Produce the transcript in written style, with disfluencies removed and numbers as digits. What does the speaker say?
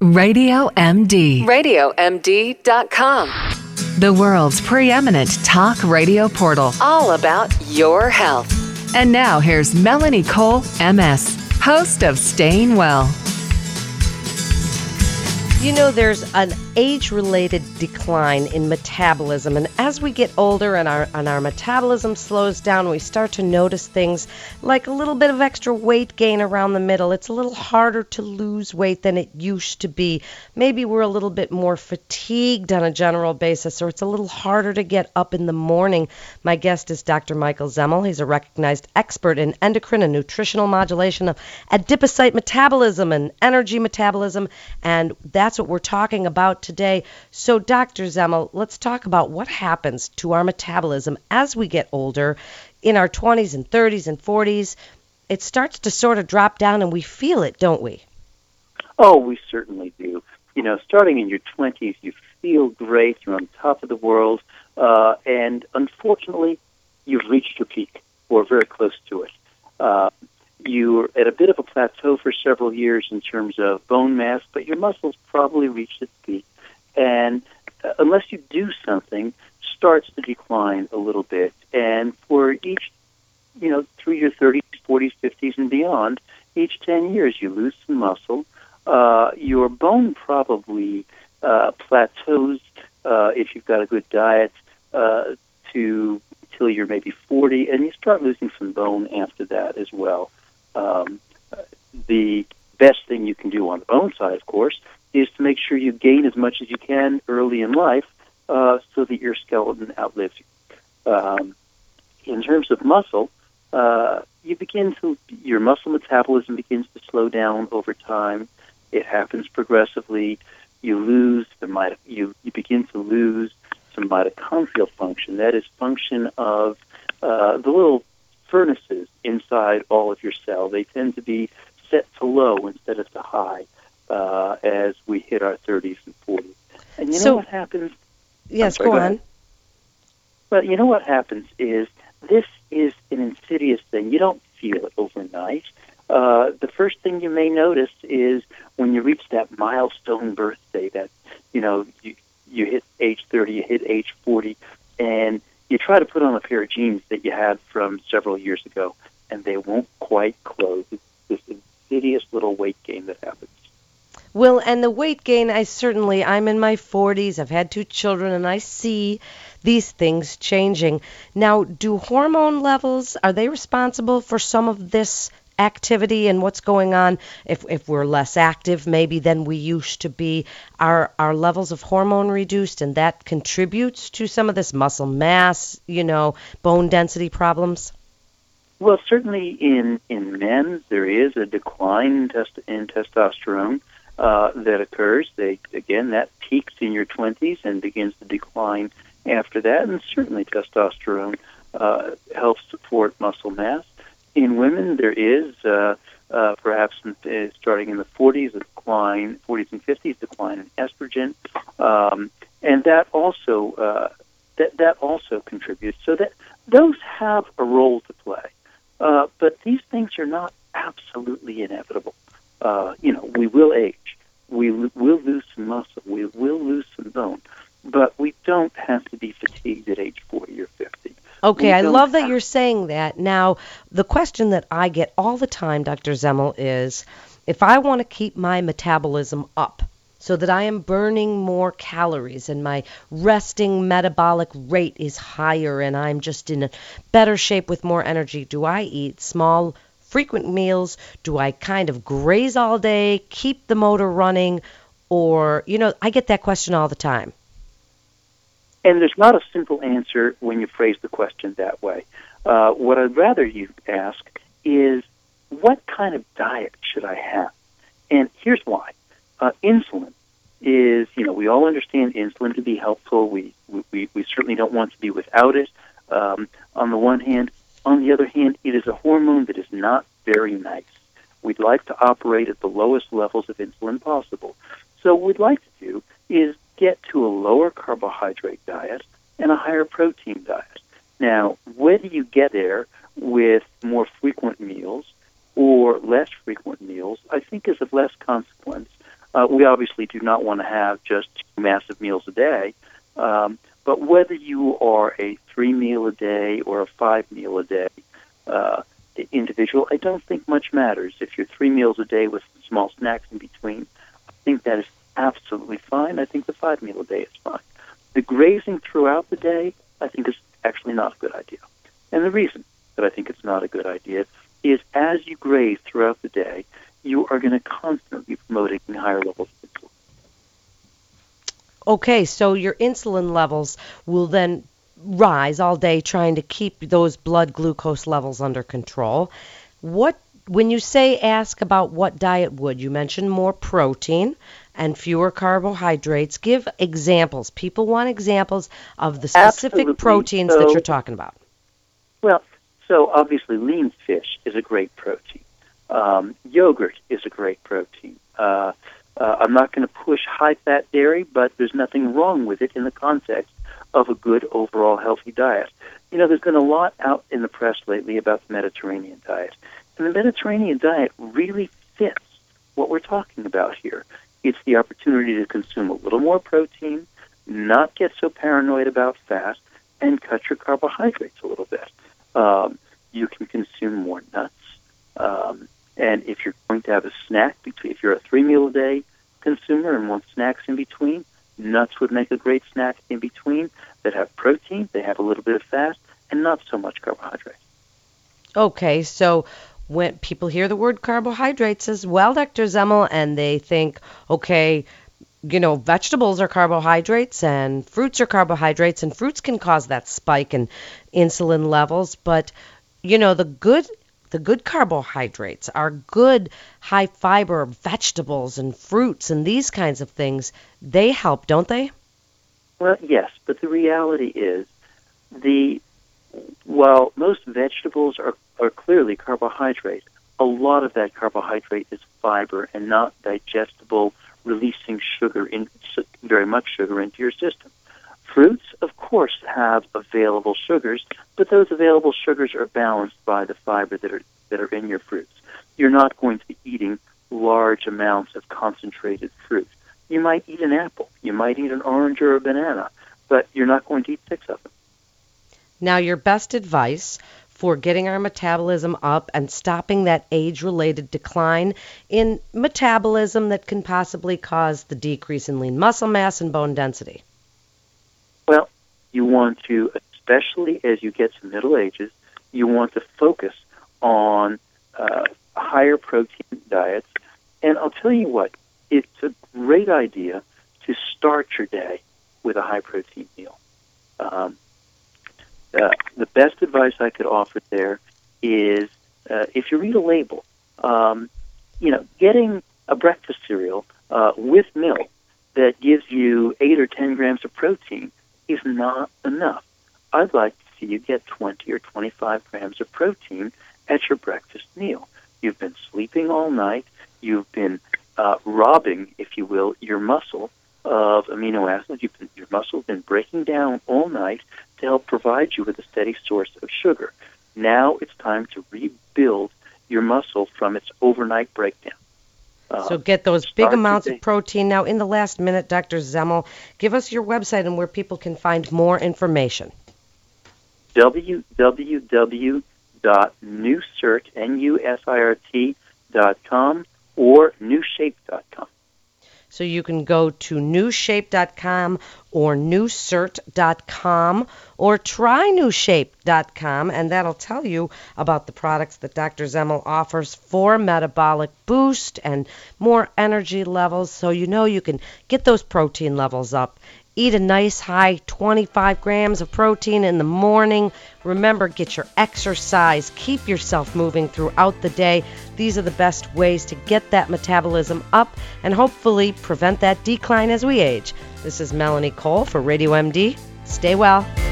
Radio MD. RadioMD.com. The world's preeminent talk radio portal. All about your health. And now here's Melanie Cole, MS, host of Staying Well. You know, there's an age-related decline in metabolism, and as we get older and our metabolism slows down, we start to notice things like a little bit of extra weight gain around the middle. It's a little harder to lose weight than it used to be. Maybe we're a little bit more fatigued on a general basis, or it's a little harder to get up in the morning. My guest is Dr. Michael Zemmel. He's a recognized expert in endocrine and nutritional modulation of adipocyte metabolism and energy metabolism, and that's what we're talking about today. So, Dr. Zemmel, let's talk about what happens to our metabolism as we get older. In our 20s and 30s and 40s, it starts to sort of drop down, and we feel it, don't we? Oh, we certainly do. You know, starting in your 20s, you feel great, you're on top of the world, and unfortunately, you've reached your peak, or very close to it. You're at a bit of a plateau for several years in terms of bone mass, but your muscles probably reached its peak. And unless you do something, starts to decline a little bit. And for each, through your 30s, 40s, 50s, and beyond, each 10 years you lose some muscle. Your bone probably plateaus if you've got a good diet till you're maybe 40, and you start losing some bone after that as well. The best thing you can do on the bone side, of course, is to make sure you gain as much as you can early in life so that your skeleton outlives you. In terms of muscle, your muscle metabolism begins to slow down over time. It happens progressively. You begin to lose some mitochondrial function. That is function of the little furnaces inside all of your cell. They tend to be set to low instead of to high as we hit our 30s and 40s. And know what happens? Yes, go on. But you know what happens is this is an insidious thing. You don't feel it overnight. The first thing you may notice is when you reach that milestone birthday that, you hit age 30, you hit age 40, and you try to put on a pair of jeans that you had from several years ago, and they won't quite close. It's this insidious little weight gain that happens. Well, and the weight gain, I'm in my 40s, I've had 2 children, and I see these things changing. Now, do hormone levels, are they responsible for some of this activity and what's going on? If we're less active maybe than we used to be, are our levels of hormone reduced, and that contributes to some of this muscle mass, bone density problems? Well, certainly in men there is a decline in testosterone that occurs. That peaks in your 20s and begins to decline after that, and certainly testosterone helps support muscle mass. In women, there is perhaps starting in the 40s, a decline, 40s and 50s, decline in estrogen, and that also contributes. So that those have a role to play, but these things are not absolutely inevitable. We will age, we will lose some muscle, we will lose some bone, but we don't have to be fatigued at age 40 or 50. Okay, I love that you're saying that. Now, the question that I get all the time, Dr. Zemmel, is if I want to keep my metabolism up so that I am burning more calories and my resting metabolic rate is higher and I'm just in a better shape with more energy, do I eat small, frequent meals? Do I kind of graze all day, keep the motor running? Or, I get that question all the time. And there's not a simple answer when you phrase the question that way. What I'd rather you ask is, what kind of diet should I have? And here's why. Insulin is, we all understand insulin to be helpful. We certainly don't want to be without it on the one hand. On the other hand, it is a hormone that is not very nice. We'd like to operate at the lowest levels of insulin possible. So what we'd like to do is get to a lower carbohydrate diet and a higher protein diet. Now, whether you get there with more frequent meals or less frequent meals, I think is of less consequence. We obviously do not want to have just 2 massive meals a day, but whether you are a 3-meal-a-day or a 5-meal-a-day individual, I don't think much matters. If you're 3 meals a day with small snacks in between, I think that is absolutely fine. I think the 5-meal-a-day is fine. The grazing throughout the day, I think, is actually not a good idea. And the reason that I think it's not a good idea is as you graze throughout the day, you are going to constantly be promoting higher levels of insulin. Okay, so your insulin levels will then rise all day trying to keep those blood glucose levels under control. When you say ask about what diet would, you mentioned more protein and fewer carbohydrates. Give examples. People want examples of the specific Absolutely. proteins that you're talking about. Well, so obviously lean fish is a great protein. Yogurt is a great protein. I'm not going to push high-fat dairy, but there's nothing wrong with it in the context of a good overall healthy diet. You know, there's been a lot out in the press lately about the Mediterranean diet. And the Mediterranean diet really fits what we're talking about here. It's the opportunity to consume a little more protein, not get so paranoid about fat, and cut your carbohydrates a little bit. You can consume more nuts. And if you're going to have a snack, if you're a 3-meal-a-day consumer and want snacks in between, nuts would make a great snack in between that have protein, they have a little bit of fat, and not so much carbohydrate. Okay, so when people hear the word carbohydrates as well, Dr. Zemmel, and they think, okay, you know, vegetables are carbohydrates and fruits are carbohydrates, and fruits can cause that spike in insulin levels, but, you know, the good carbohydrates are good high fiber vegetables and fruits and these kinds of things. They help, don't they? Well, yes, but the reality is while most vegetables are clearly carbohydrate, a lot of that carbohydrate is fiber and not digestible, releasing very much sugar into your system. Fruits, of course, have available sugars, but those available sugars are balanced by the fiber that are in your fruits. You're not going to be eating large amounts of concentrated fruit. You might eat an apple, you might eat an orange or a banana, but you're not going to eat 6 of them. Now, your best advice for getting our metabolism up and stopping that age-related decline in metabolism that can possibly cause the decrease in lean muscle mass and bone density? Well, you want to, especially as you get to middle ages, you want to focus on higher protein diets. And I'll tell you what, it's a great idea to start your day with a high-protein meal. The best advice I could offer there is, if you read a label, getting a breakfast cereal with milk that gives you 8 or 10 grams of protein is not enough. I'd like to see you get 20 or 25 grams of protein at your breakfast meal. You've been sleeping all night. You've been robbing, if you will, your muscle of amino acids. Your muscle's been breaking down all night to help provide you with a steady source of sugar. Now it's time to rebuild your muscle from its overnight breakdown. So get those big amounts of protein. Now, in the last minute, Dr. Zemmel, give us your website and where people can find more information. www.nusirt.com or newshape.com. So you can go to newshape.com or newsert.com or try newshape.com, and that'll tell you about the products that Dr. Zemmel offers for metabolic boost and more energy levels, so you know you can get those protein levels up. Eat a nice high 25 grams of protein in the morning. Remember, get your exercise. Keep yourself moving throughout the day. These are the best ways to get that metabolism up and hopefully prevent that decline as we age. This is Melanie Cole for Radio MD. Stay well.